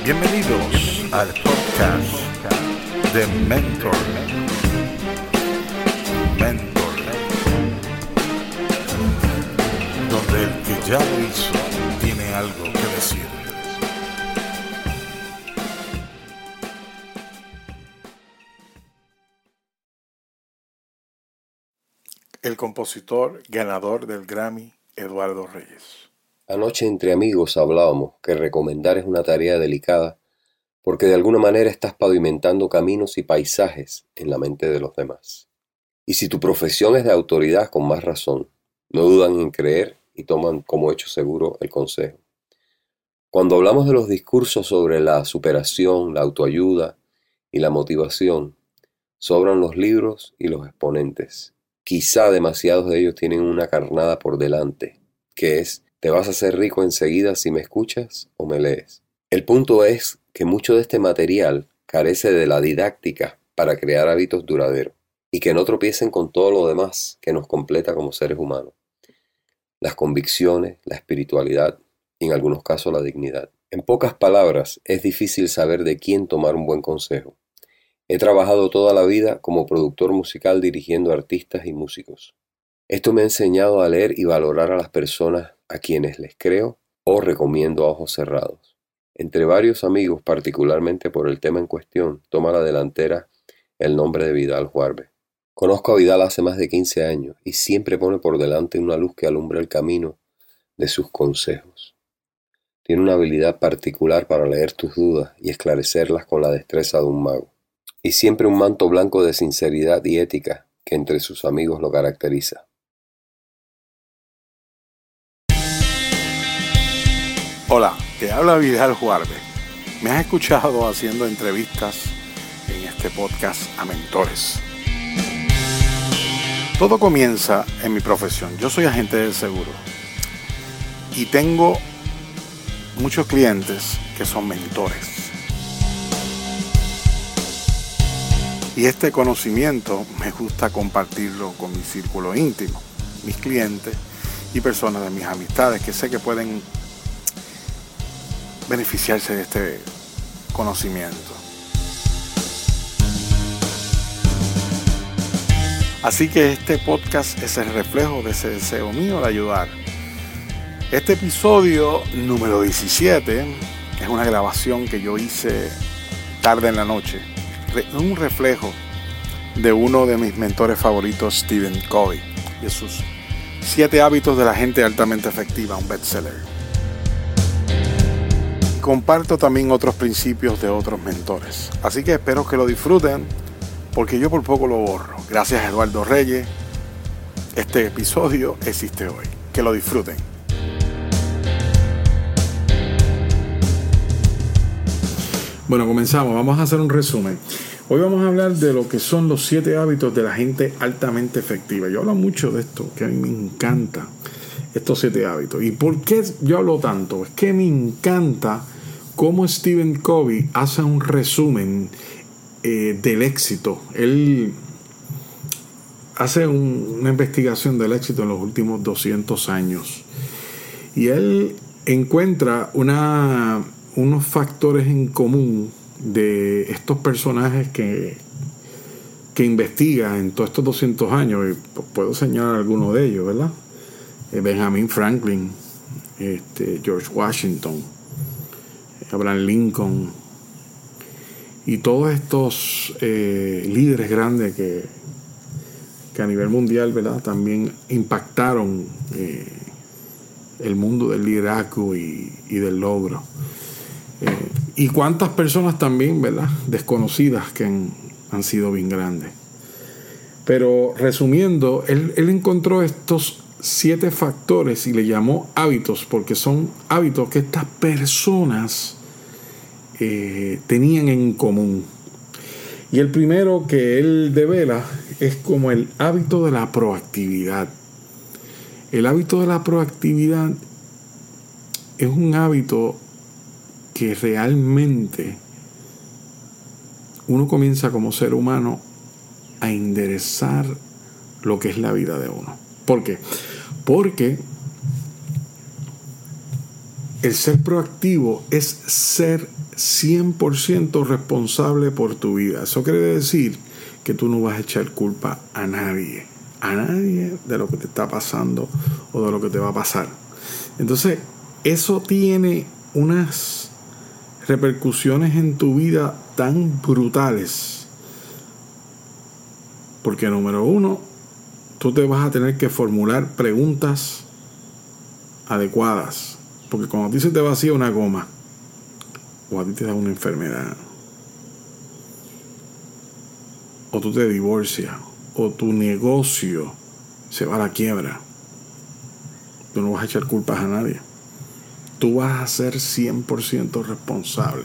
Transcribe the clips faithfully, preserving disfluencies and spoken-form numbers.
Bienvenidos al podcast de Mentor. Mentor, donde el que ya lo hizo tiene algo que decir. El compositor ganador del Grammy, Eduardo Reyes. Anoche entre amigos hablábamos que recomendar es una tarea delicada porque de alguna manera estás pavimentando caminos y paisajes en la mente de los demás. Y si tu profesión es de autoridad, con más razón, no dudan en creer y toman como hecho seguro el consejo. Cuando hablamos de los discursos sobre la superación, la autoayuda y la motivación, sobran los libros y los exponentes. Quizá demasiados de ellos tienen una carnada por delante, que es: te vas a hacer rico enseguida si me escuchas o me lees. El punto es que mucho de este material carece de la didáctica para crear hábitos duraderos y que no tropiecen con todo lo demás que nos completa como seres humanos. Las convicciones, la espiritualidad y en algunos casos la dignidad. En pocas palabras, es difícil saber de quién tomar un buen consejo. He trabajado toda la vida como productor musical dirigiendo artistas y músicos. Esto me ha enseñado a leer y valorar a las personas a quienes les creo o recomiendo a ojos cerrados. Entre varios amigos, particularmente por el tema en cuestión, toma la delantera el nombre de Vidal Juarbe. Conozco a Vidal hace más de quince años y siempre pone por delante una luz que alumbra el camino de sus consejos. Tiene una habilidad particular para leer tus dudas y esclarecerlas con la destreza de un mago. Y siempre un manto blanco de sinceridad y ética que entre sus amigos lo caracteriza. Hola, te habla Vidal Juarbe. Me has escuchado haciendo entrevistas en este podcast a mentores. Todo comienza en mi profesión. Yo soy agente de seguro y tengo muchos clientes que son mentores. Y este conocimiento me gusta compartirlo con mi círculo íntimo, mis clientes y personas de mis amistades que sé que pueden beneficiarse de este conocimiento. Así que este podcast es el reflejo de ese deseo mío de ayudar. Este episodio número diecisiete es una grabación que yo hice tarde en la noche. Un reflejo de uno de mis mentores favoritos, Stephen Covey, de sus siete hábitos de la gente altamente efectiva, un bestseller. Comparto también otros principios de otros mentores. Así que espero que lo disfruten, porque yo por poco lo borro. Gracias a Eduardo Reyes, este episodio existe hoy. Que lo disfruten. Bueno, comenzamos. Vamos a hacer un resumen. Hoy vamos a hablar de lo que son los siete hábitos de la gente altamente efectiva. Yo hablo mucho de esto, que a mí me encanta estos siete hábitos. ¿Y por qué yo hablo tanto? Es que me encanta cómo Stephen Covey hace un resumen eh, del éxito. Él hace un, una investigación del éxito en los últimos doscientos años. Y él encuentra una, unos factores en común de estos personajes que, que investiga en todos estos doscientos años. Y puedo señalar algunos de ellos, ¿verdad? Benjamin Franklin, este, George Washington, Abraham Lincoln y todos estos eh, líderes grandes que, que a nivel mundial, ¿verdad?, también impactaron eh, el mundo del liderazgo y, y del logro. Eh, y cuántas personas también, ¿verdad?, desconocidas que han, han sido bien grandes. Pero resumiendo, él, él encontró estos siete factores y le llamó hábitos, porque son hábitos que estas personas eh, tenían en común. Y el primero que él devela es como el hábito de la proactividad. El hábito de la proactividad es un hábito que realmente uno comienza como ser humano a enderezar lo que es la vida de uno. ¿Por qué? Porque el ser proactivo es ser cien por ciento responsable por tu vida. Eso quiere decir que tú no vas a echar culpa a nadie, a nadie de lo que te está pasando o de lo que te va a pasar. Entonces, eso tiene unas repercusiones en tu vida tan brutales. Porque número uno, tú te vas a tener que formular preguntas adecuadas. Porque cuando a ti se te vacía una goma, o a ti te da una enfermedad, o tú te divorcias, o tu negocio se va a la quiebra, tú no vas a echar culpas a nadie. Tú vas a ser cien por ciento responsable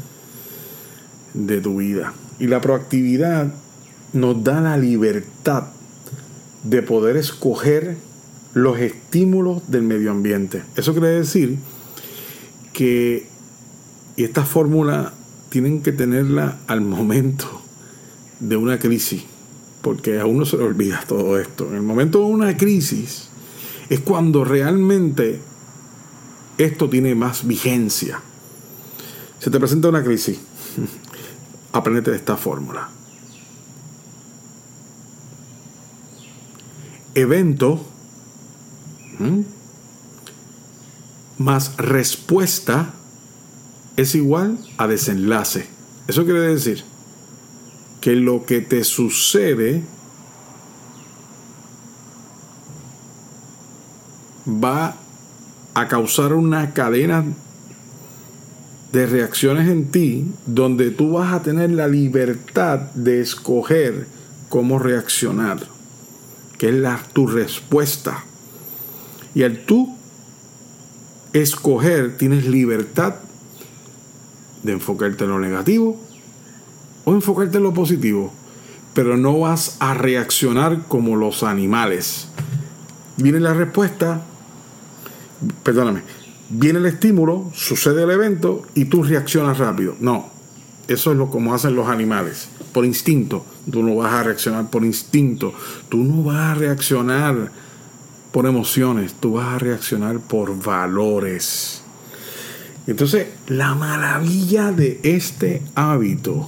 de tu vida. Y la proactividad nos da la libertad de poder escoger los estímulos del medio ambiente. Eso quiere decir que, y esta fórmula tienen que tenerla al momento de una crisis, porque a uno se le olvida todo esto. En el momento de una crisis es cuando realmente esto tiene más vigencia. Se te presenta una crisis, apréndete de esta fórmula. Evento ¿Mm? más respuesta es igual a desenlace. Eso quiere decir que lo que te sucede va a causar una cadena de reacciones en ti donde tú vas a tener la libertad de escoger cómo reaccionar, que es la, tu respuesta. Y al tú escoger, tienes libertad de enfocarte en lo negativo o enfocarte en lo positivo, pero no vas a reaccionar como los animales. Viene la respuesta, perdóname, viene el estímulo, sucede el evento y tú reaccionas rápido. No, eso es lo como hacen los animales, por instinto. Tú no vas a reaccionar por instinto, tú no vas a reaccionar por emociones, tú vas a reaccionar por valores. Entonces, la maravilla de este hábito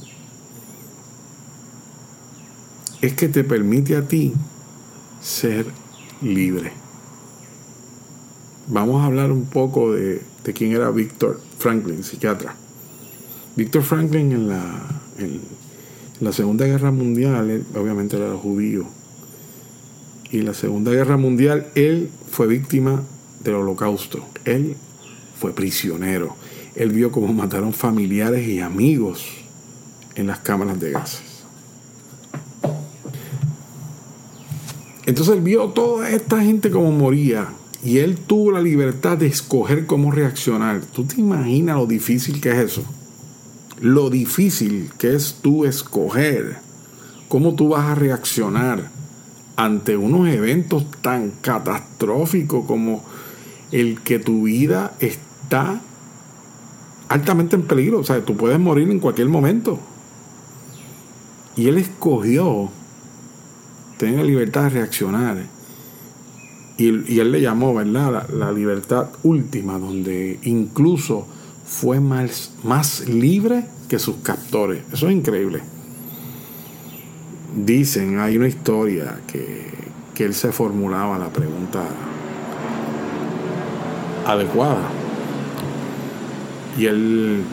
es que te permite a ti ser libre. Vamos a hablar un poco de, de quién era Víctor Franklin, psiquiatra. Víctor Franklin en la, en la Segunda Guerra Mundial, él, obviamente era judío, y en la Segunda Guerra Mundial él fue víctima del Holocausto. Él fue prisionero. Él vio cómo mataron familiares y amigos en las cámaras de gases. Entonces él vio toda esta gente como moría y él tuvo la libertad de escoger cómo reaccionar. ¿Tú te imaginas lo difícil que es eso? Lo difícil que es tú escoger cómo tú vas a reaccionar ante unos eventos tan catastróficos como el que tu vida está altamente en peligro. O sea, tú puedes morir en cualquier momento. Y él escogió tener la libertad de reaccionar. Y, y él le llamó, ¿verdad?, la, la libertad última, donde incluso fue más, más libre que sus captores. Eso es increíble. Dicen, hay una historia que, que él se formulaba la pregunta adecuada. Y él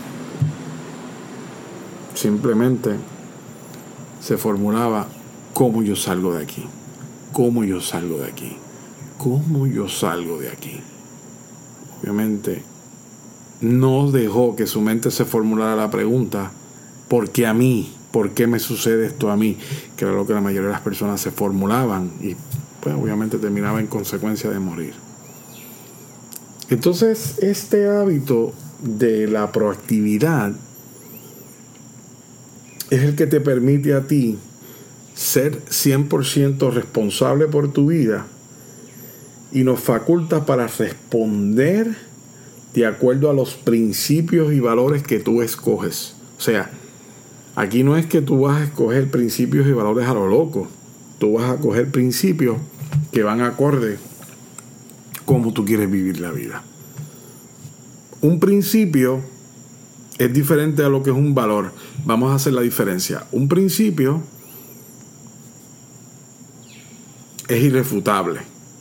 simplemente se formulaba: ¿cómo yo salgo de aquí? ¿Cómo yo salgo de aquí? ¿Cómo yo salgo de aquí? Obviamente no dejó que su mente se formulara la pregunta: ¿por qué a mí? ¿Por qué me sucede esto a mí? Que era lo que la mayoría de las personas se formulaban y pues obviamente terminaba en consecuencia de morir. Entonces este hábito de la proactividad es el que te permite a ti ser cien por ciento responsable por tu vida y nos faculta para responder de acuerdo a los principios y valores que tú escoges. O sea, aquí no es que tú vas a escoger principios y valores a lo loco. Tú vas a coger principios que van acorde cómo tú quieres vivir la vida. Un principio es diferente a lo que es un valor. Vamos a hacer la diferencia. Un principio es irrefutable.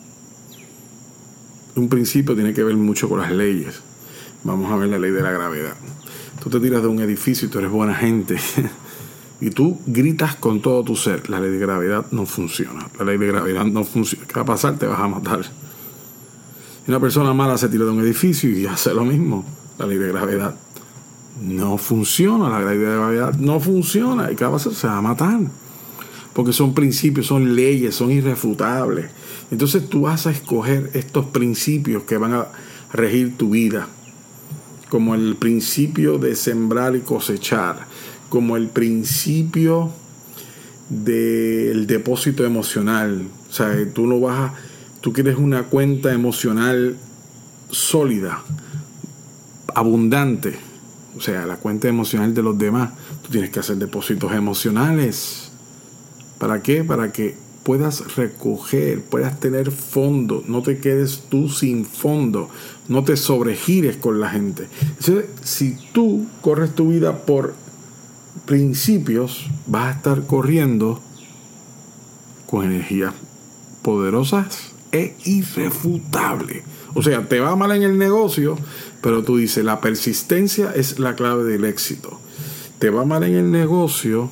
Un principio tiene que ver mucho con las leyes. Vamos a ver la ley de la gravedad. Tú te tiras de un edificio y tú eres buena gente y tú gritas con todo tu ser. La ley de gravedad no funciona. La ley de gravedad no funciona. ¿Qué va a pasar? Te vas a matar. Y una persona mala se tira de un edificio y hace lo mismo. La ley de gravedad no funciona. La ley de gravedad no funciona. ¿Y qué va a pasar? Se va a matar. Porque son principios, son leyes, son irrefutables. Entonces tú vas a escoger estos principios que van a regir tu vida. Como el principio de sembrar y cosechar. Como el principio del depósito emocional. O sea, tú no vas a... Tú quieres una cuenta emocional sólida, abundante. O sea, la cuenta emocional de los demás. Tú tienes que hacer depósitos emocionales. ¿Para qué? Para que puedas recoger, puedas tener fondo. No te quedes tú sin fondo. No te sobregires con la gente. Entonces, si tú corres tu vida por principios, vas a estar corriendo con energías poderosas e irrefutables. O sea, te va mal en el negocio, pero tú dices, la persistencia es la clave del éxito. Te va mal en el negocio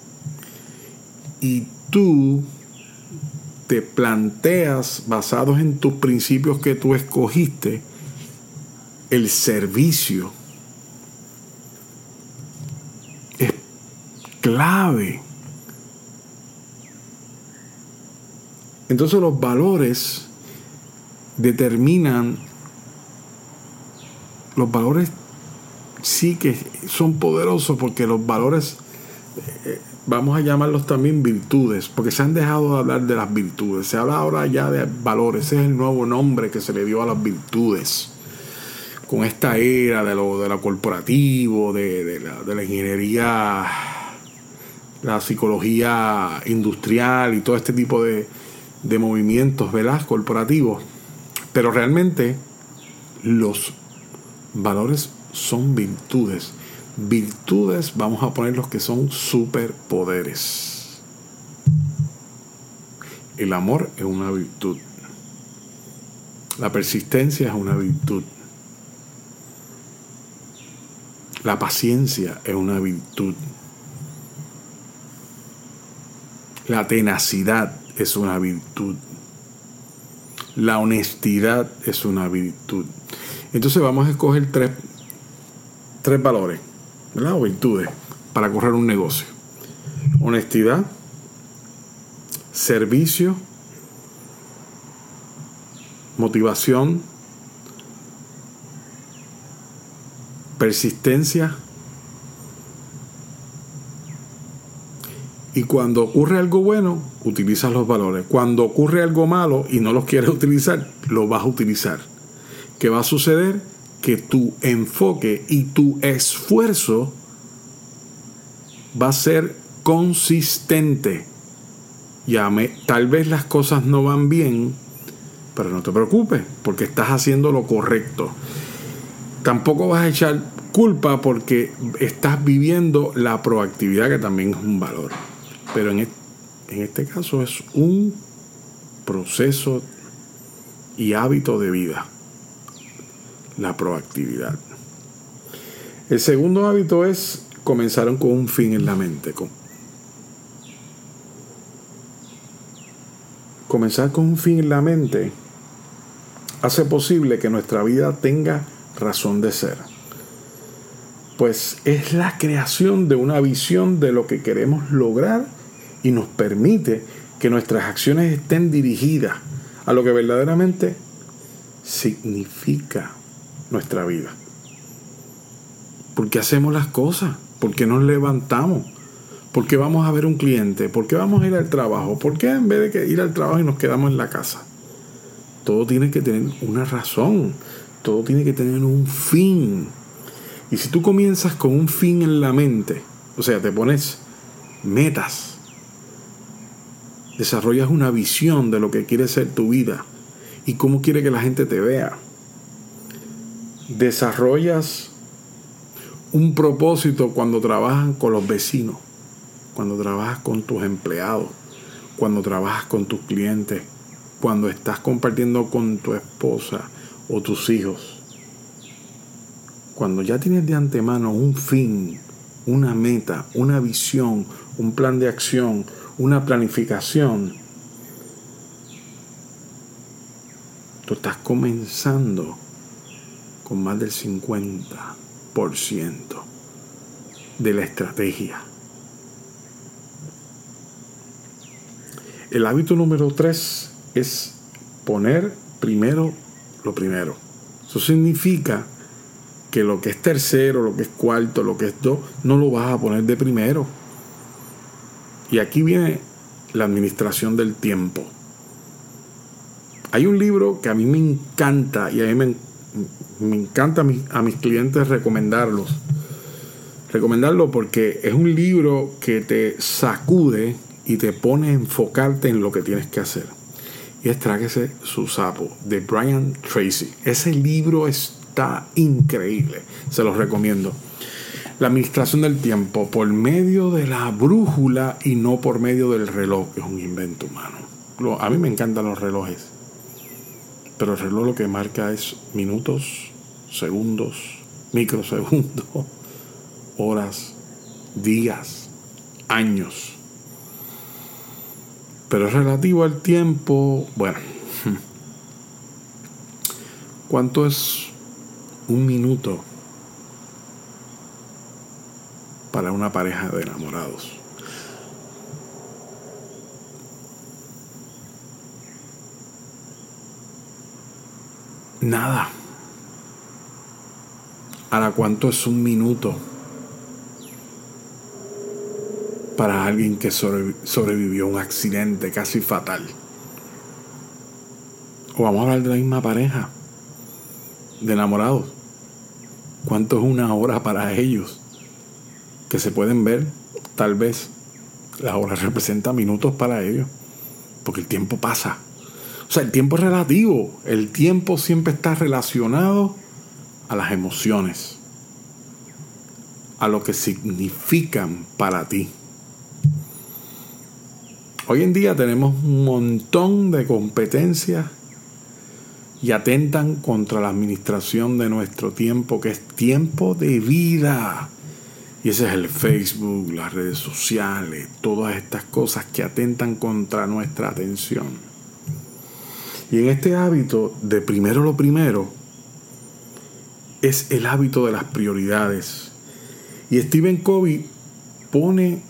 y tú te planteas, basados en tus principios que tú escogiste, el servicio. Es clave. Entonces los valores determinan, los valores sí que son poderosos porque los valores, eh, vamos a llamarlos también virtudes, porque se han dejado de hablar de las virtudes, se habla ahora ya de valores. Ese es el nuevo nombre que se le dio a las virtudes con esta era de lo, de lo corporativo, de, de, la, de la ingeniería, la psicología industrial y todo este tipo de de movimientos, ¿verdad?, corporativos. Pero realmente los valores son virtudes. Virtudes, vamos a poner los que son superpoderes. El amor es una virtud. La persistencia es una virtud. La paciencia es una virtud. La tenacidad es una virtud. La honestidad es una virtud. Entonces vamos a escoger tres, tres valores, ¿verdad?, o virtudes para correr un negocio. Honestidad, servicio, motivación, persistencia. Y cuando ocurre algo bueno, utilizas los valores. Cuando ocurre algo malo y no los quieres utilizar, los vas a utilizar. ¿Qué va a suceder? Que tu enfoque y tu esfuerzo va a ser consistente. Ya me, tal vez las cosas no van bien, pero no te preocupes, porque estás haciendo lo correcto. Tampoco vas a echar culpa porque estás viviendo la proactividad, que también es un valor. Pero en este, en este caso es un proceso y hábito de vida, la proactividad. El segundo hábito es comenzar con un fin en la mente. Comenzar con un fin en la mente hace posible que nuestra vida tenga razón de ser. Pues es la creación de una visión de lo que queremos lograr y nos permite que nuestras acciones estén dirigidas a lo que verdaderamente significa nuestra vida. ¿Por qué hacemos las cosas? ¿Por qué nos levantamos? ¿Por qué vamos a ver un cliente? ¿Por qué vamos a ir al trabajo? ¿Por qué en vez de que ir al trabajo y nos quedamos en la casa? Todo tiene que tener una razón. Todo tiene que tener un fin. Y si tú comienzas con un fin en la mente, o sea, te pones metas, desarrollas una visión de lo que quiere ser tu vida y cómo quiere que la gente te vea, desarrollas un propósito cuando trabajas con los vecinos, cuando trabajas con tus empleados, cuando trabajas con tus clientes, cuando estás compartiendo con tu esposa o tus hijos. Cuando ya tienes de antemano un fin, una meta, una visión, un plan de acción, una planificación, tú estás comenzando con más del cincuenta por ciento de la estrategia. El hábito número tres es poner primero lo primero. Eso significa que lo que es tercero, lo que es cuarto, lo que es dos, no lo vas a poner de primero. Y aquí viene la administración del tiempo. Hay un libro que a mí me encanta y a mí me, me encanta a mis, a mis clientes recomendarlos. Recomendarlo porque es un libro que te sacude y te pone a enfocarte en lo que tienes que hacer. Y es Tráguese su sapo, de Brian Tracy. Ese libro está increíble, se los recomiendo. La administración del tiempo por medio de la brújula y no por medio del reloj, que es un invento humano. A mí me encantan los relojes, pero el reloj lo que marca es minutos, segundos, microsegundos, horas, días, años. Pero relativo al tiempo, bueno, ¿cuánto es un minuto para una pareja de enamorados? Nada. Ahora, ¿cuánto es un minuto para alguien que sobrevivió a un accidente casi fatal? O vamos a hablar de la misma pareja de enamorados. ¿Cuánto es una hora para ellos? Que se pueden ver, tal vez la hora representa minutos para ellos, porque el tiempo pasa. O sea, el tiempo es relativo. El tiempo siempre está relacionado a las emociones, a lo que significan para ti. Hoy en día tenemos un montón de competencias y atentan contra la administración de nuestro tiempo, que es tiempo de vida. Y ese es el Facebook, las redes sociales, todas estas cosas que atentan contra nuestra atención. Y en este hábito de primero lo primero, es el hábito de las prioridades. Y Stephen Covey pone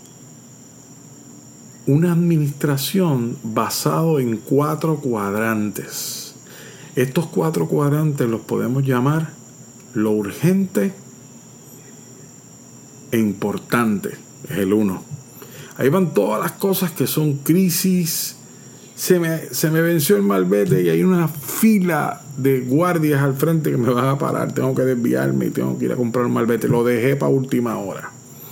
una administración basado en cuatro cuadrantes. Estos cuatro cuadrantes los podemos llamar lo urgente e importante. Es el uno. Ahí van todas las cosas que son crisis. Se me, se me venció el malvete y hay una fila de guardias al frente que me van a parar. Tengo que desviarme y tengo que ir a comprar un malvete. Lo dejé para última hora.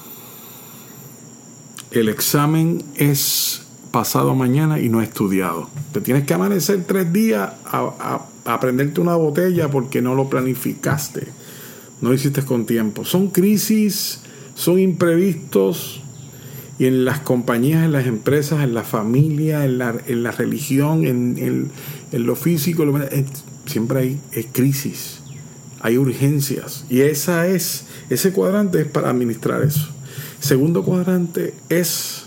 El examen es pasado mañana y no he estudiado. Te tienes que amanecer tres días a, a, a aprenderte una botella porque no lo planificaste. No lo hiciste con tiempo. Son crisis, son imprevistos. Y en las compañías, en las empresas, en la familia, en la, en la religión, en, en, en lo físico, lo, siempre hay es crisis. Hay urgencias. Y esa es, ese cuadrante es para administrar eso. Segundo cuadrante es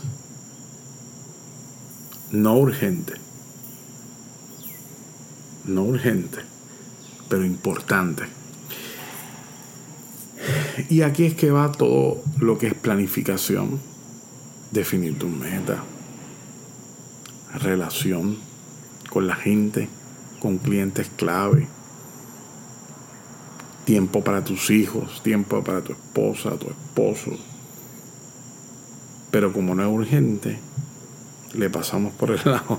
no urgente. No urgente, pero importante. Y aquí es que va todo lo que es planificación. Definir tu meta, relación con la gente, con clientes clave, tiempo para tus hijos, tiempo para tu esposa, tu esposo. Pero como no es urgente, le pasamos por el lado.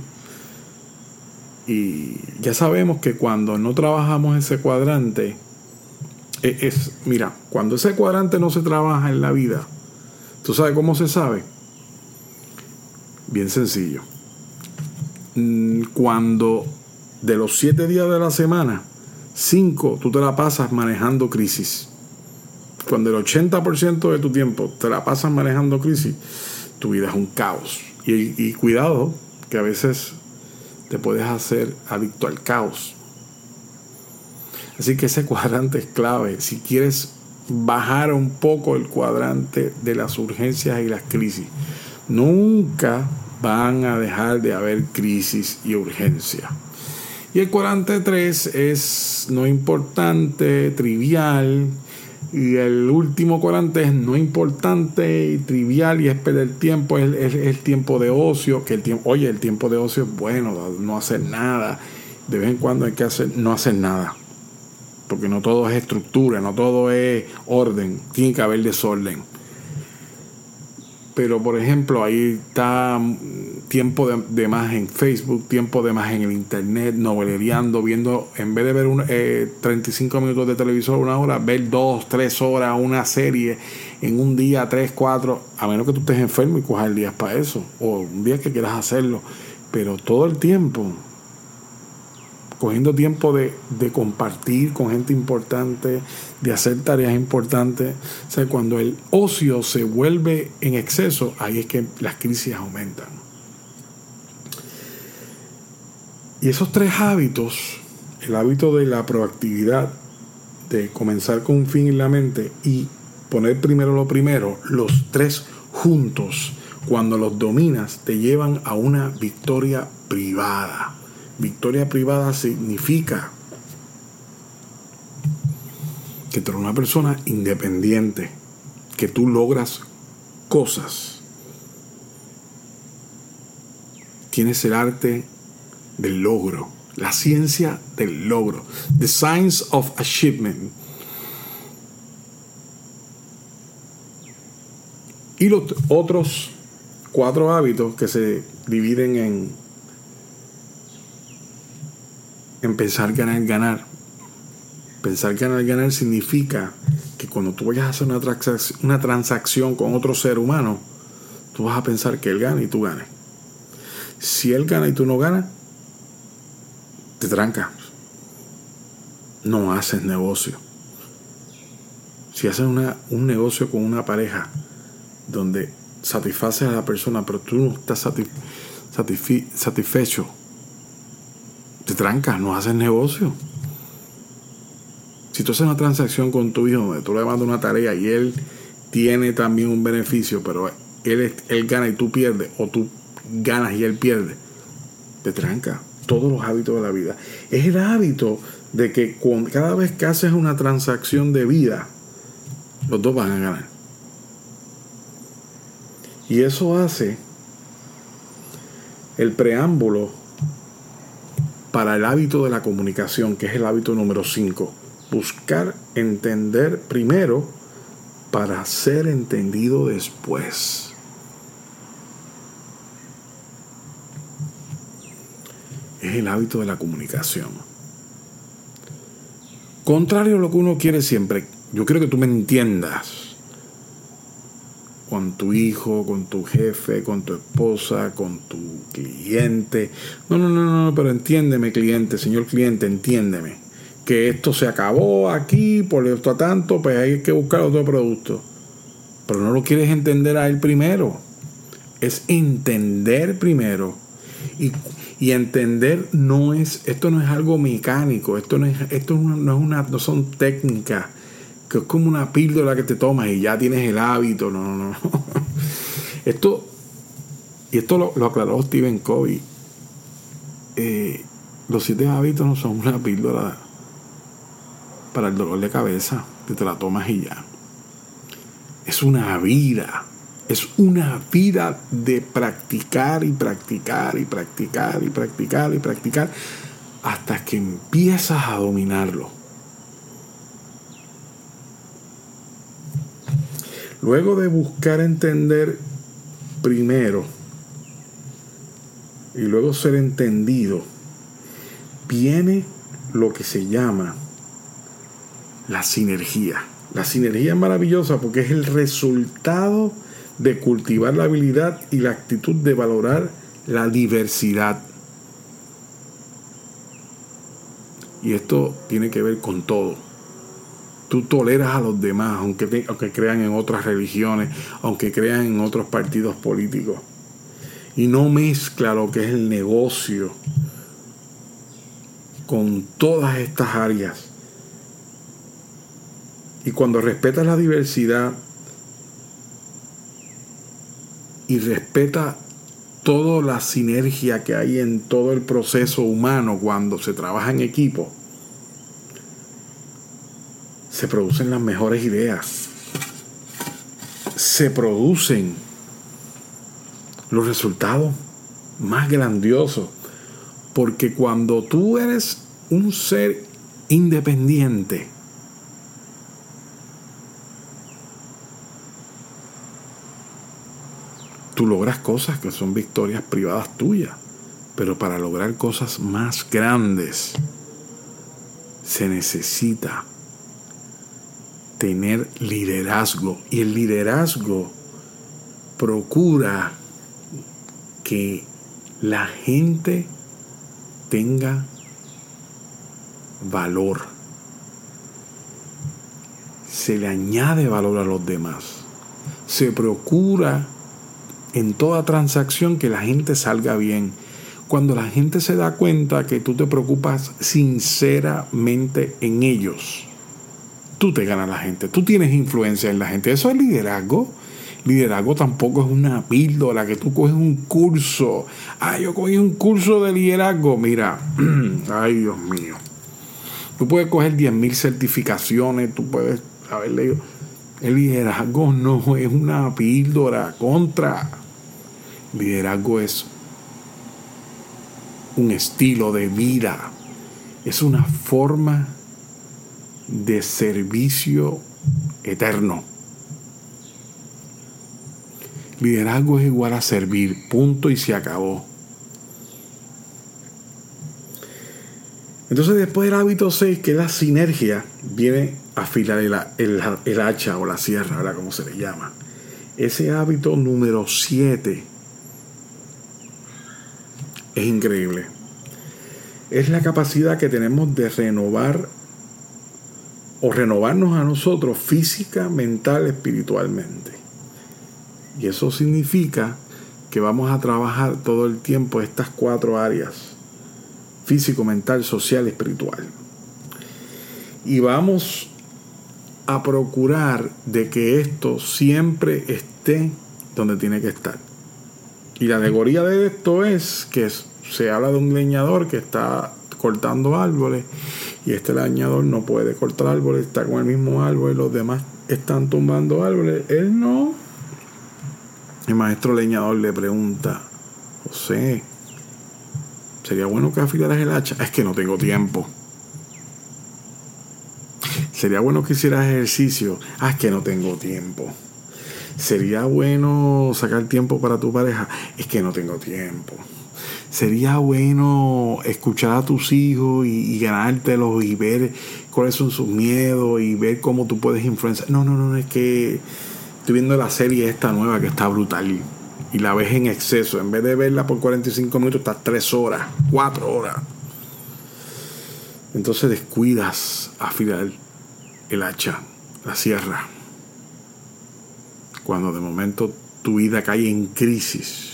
Y ya sabemos que cuando no trabajamos ese cuadrante, es, es mira, cuando ese cuadrante no se trabaja en la vida, ¿tú sabes cómo se sabe? Bien sencillo. Cuando de los siete días de la semana, cinco, tú te la pasas manejando crisis. Cuando el ochenta por ciento de tu tiempo te la pasas manejando crisis, tu vida es un caos. Y, y cuidado, que a veces te puedes hacer adicto al caos. Así que ese cuadrante es clave. Si quieres bajar un poco el cuadrante de las urgencias y las crisis, nunca van a dejar de haber crisis y urgencia. Y el cuadrante tres es no importante, trivial. Y el último cuadrante es no importante y trivial y es perder tiempo, es, es, es el tiempo de ocio, que el tiempo, oye, el tiempo de ocio es bueno, no hacer nada. De vez en cuando hay que hacer, no hacer nada. Porque no todo es estructura, no todo es orden, tiene que haber desorden. Pero por ejemplo, ahí está tiempo de, de más en Facebook, tiempo de más en el internet, noveleando, viendo, en vez de ver un, eh, treinta y cinco minutos de televisor, una hora, ver dos, tres horas, una serie en un día, tres, cuatro, a menos que tú estés enfermo y cojas el día para eso, o un día que quieras hacerlo, pero todo el tiempo, cogiendo tiempo de, de compartir con gente importante, de hacer tareas importantes. O sea, cuando el ocio se vuelve en exceso, ahí es que las crisis aumentan. Y esos tres hábitos, el hábito de la proactividad, de comenzar con un fin en la mente y poner primero lo primero, los tres juntos, cuando los dominas, te llevan a una victoria privada. Victoria privada significa que tú eres una persona independiente, que tú logras cosas. Tienes el arte del logro, la ciencia del logro, the science of achievement. Y los otros cuatro hábitos que se dividen en en pensar, ganar, ganar. Pensar, ganar, ganar significa que cuando tú vayas a hacer una transacción, una transacción con otro ser humano, tú vas a pensar que él gana y tú ganas. Si él gana y tú no ganas, te trancas. No haces negocio. Si haces una, un negocio con una pareja donde satisfaces a la persona, pero tú no estás satisf- satisf- satisfecho, te trancas, no haces negocio. Si tú haces una transacción con tu hijo donde tú le mandas una tarea y él tiene también un beneficio, pero él, él gana y tú pierdes, o tú ganas y él pierde, te trancas. Todos los hábitos de la vida. Es el hábito de que cuando, cada vez que haces una transacción de vida, los dos van a ganar. Y eso hace el preámbulo para el hábito de la comunicación, que es el hábito número cinco. Buscar entender primero para ser entendido después. Es el hábito de la comunicación. Contrario a lo que uno quiere siempre, yo quiero que tú me entiendas. Con tu hijo, con tu jefe, con tu esposa, con tu cliente. No, no, no, no, pero entiéndeme, cliente, señor cliente, entiéndeme. Que esto se acabó aquí, por esto a tanto, pues hay que buscar otro producto. Pero no lo quieres entender a él primero. Es entender primero. Y, y entender no es, esto no es algo mecánico, esto no es, esto no es una, no son técnicas. Que es como una píldora que te tomas y ya tienes el hábito. No, no, no. Esto, y esto lo, lo aclaró Stephen Covey. Eh, los siete hábitos no son una píldora para el dolor de cabeza, que te la tomas y ya. Es una vida. Es una vida de practicar y practicar y practicar y practicar y practicar hasta que empiezas a dominarlo. Luego de buscar entender primero y luego ser entendido, viene lo que se llama la sinergia. La sinergia es maravillosa porque es el resultado de cultivar la habilidad y la actitud de valorar la diversidad. Y esto tiene que ver con todo. Tú toleras a los demás, aunque, te, aunque crean en otras religiones, aunque crean en otros partidos políticos. Y no mezcla lo que es el negocio con todas estas áreas. Y cuando respetas la diversidad y respeta toda la sinergia que hay en todo el proceso humano cuando se trabaja en equipo, se producen las mejores ideas, se producen los resultados más grandiosos, porque cuando tú eres un ser independiente, tú logras cosas que son victorias privadas tuyas, pero para lograr cosas más grandes se necesita tener liderazgo, y el liderazgo procura que la gente tenga valor, se le añade valor a los demás, se procura en toda transacción que la gente salga bien. Cuando la gente se da cuenta que tú te preocupas sinceramente en ellos, tú te ganas la gente, tú tienes influencia en la gente. Eso es liderazgo. Liderazgo tampoco es una píldora que tú coges un curso. Ah, yo cogí un curso de liderazgo. Mira, ay Dios mío. Tú puedes coger diez mil certificaciones, tú puedes haber leído. El liderazgo no es una píldora, contra. Liderazgo es un estilo de vida, es una forma de servicio eterno. Liderazgo es igual a servir, punto, y se acabó. Entonces, después del hábito seis, que es la sinergia, viene a afilar el, el, el hacha o la sierra, ¿verdad? Como se le llama. Ese hábito número siete es increíble. Es la capacidad que tenemos de renovar o renovarnos a nosotros física, mental, espiritualmente. Y eso significa que vamos a trabajar todo el tiempo estas cuatro áreas: físico, mental, social, espiritual. Y vamos a procurar de que esto siempre esté donde tiene que estar. Y la alegoría de esto es que se habla de un leñador que está cortando árboles, y este leñador no puede cortar árboles, está con el mismo árbol y los demás están tumbando árboles, él no. El maestro leñador le pregunta: José, ¿sería bueno que afilaras el hacha? Es que no tengo tiempo. ¿Sería bueno que hicieras ejercicio? Ah, es que no tengo tiempo. ¿Sería bueno sacar tiempo para tu pareja? Es que no tengo tiempo. ¿Sería bueno escuchar a tus hijos y, y ganártelos y ver cuáles son sus miedos y ver cómo tú puedes influenciar? No, no, no, es que estoy viendo la serie esta nueva que está brutal y la ves en exceso. En vez de verla por cuarenta y cinco minutos, estás tres horas, cuatro horas. Entonces descuidas afilar el hacha, la sierra, cuando de momento tu vida cae en crisis.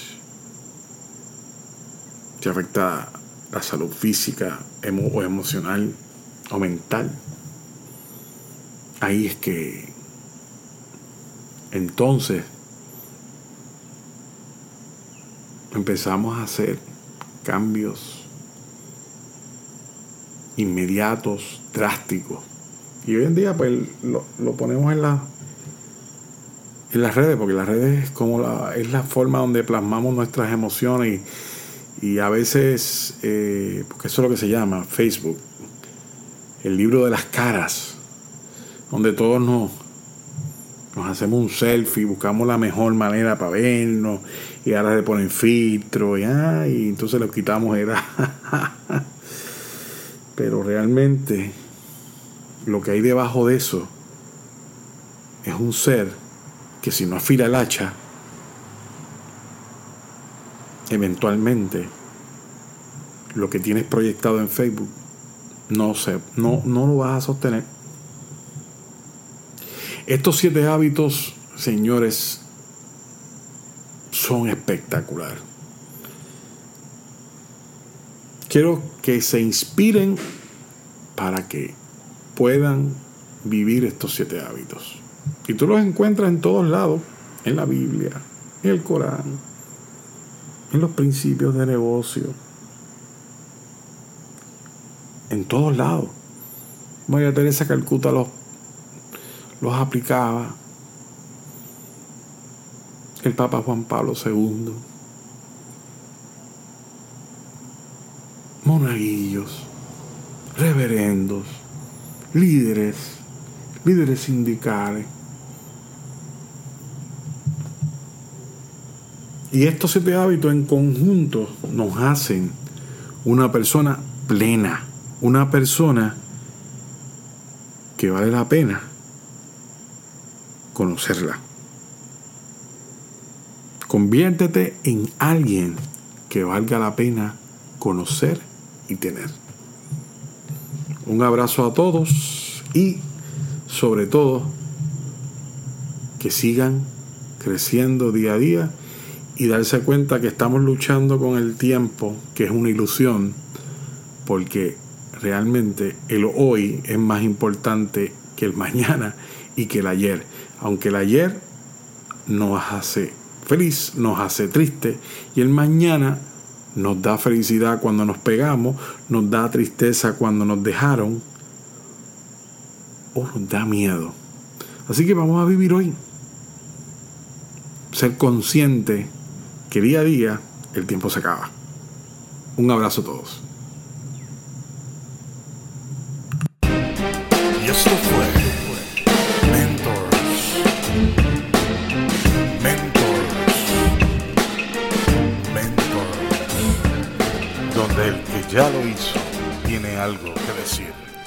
Te afecta la salud física emo- o emocional o mental. Ahí es que entonces empezamos a hacer cambios inmediatos, drásticos. Y hoy en día pues lo, lo ponemos en la en las redes, porque las redes es como la, es la forma donde plasmamos nuestras emociones, y, y a veces eh, porque eso es lo que se llama Facebook, el libro de las caras, donde todos nos nos hacemos un selfie, buscamos la mejor manera para vernos, y ahora le ponen filtro y, ah, y entonces lo quitamos, era pero realmente lo que hay debajo de eso es un ser que, si no afila el hacha, eventualmente lo que tienes proyectado en Facebook no sé, no, no lo vas a sostener. Estos siete hábitos, señores, son espectaculares. Quiero que se inspiren para que puedan vivir estos siete hábitos. Y tú los encuentras en todos lados, en la Biblia, en el Corán, en los principios de negocio, en todos lados. María Teresa de Calcuta los, los aplicaba. El Papa Juan Pablo segundo. Monaguillos, reverendos, líderes, líderes sindicales. Y estos siete hábitos en conjunto nos hacen una persona plena, una persona que vale la pena conocerla. Conviértete en alguien que valga la pena conocer y tener. Un abrazo a todos y sobre todo que sigan creciendo día a día y darse cuenta que estamos luchando con el tiempo, que es una ilusión, porque realmente el hoy es más importante que el mañana y que el ayer. Aunque el ayer nos hace feliz, nos hace triste, y el mañana nos da felicidad cuando nos pegamos, nos da tristeza cuando nos dejaron, o nos da miedo. Así que vamos a vivir hoy. Ser consciente que día a día el tiempo se acaba. Un abrazo a todos. Y esto fue Mentors. Mentors. Mentors. Donde el que ya lo hizo tiene algo que decir.